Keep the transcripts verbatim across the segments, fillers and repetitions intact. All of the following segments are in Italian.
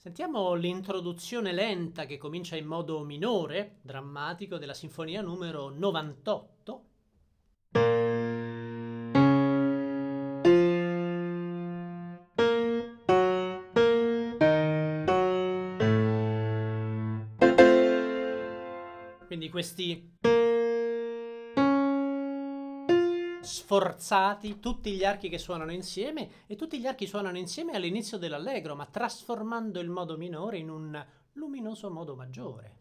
Sentiamo l'introduzione lenta che comincia in modo minore, drammatico, della sinfonia numero novantotto. Quindi questi sforzati, tutti gli archi che suonano insieme, e tutti gli archi suonano insieme all'inizio dell'allegro, ma trasformando il modo minore in un luminoso modo maggiore.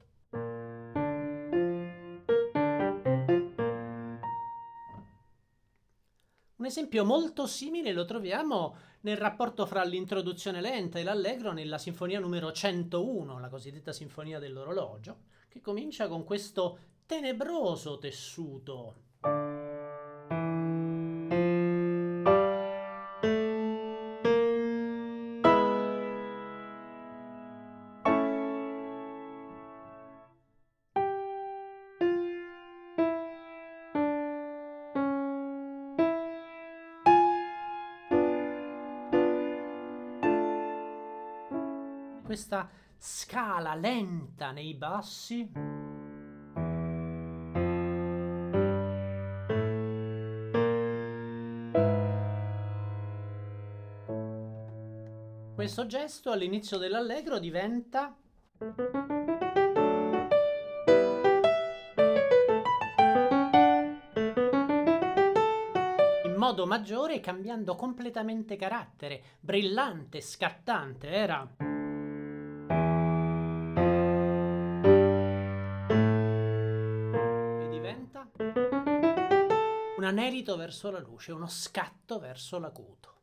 Un esempio molto simile lo troviamo nel rapporto fra l'introduzione lenta e l'allegro nella sinfonia numero centouno, la cosiddetta sinfonia dell'orologio, che comincia con questo tenebroso tessuto. Questa scala lenta nei bassi. Questo gesto all'inizio dell'allegro diventa in modo maggiore, cambiando completamente carattere, brillante, scattante, era un anelito verso la luce, uno scatto verso l'acuto.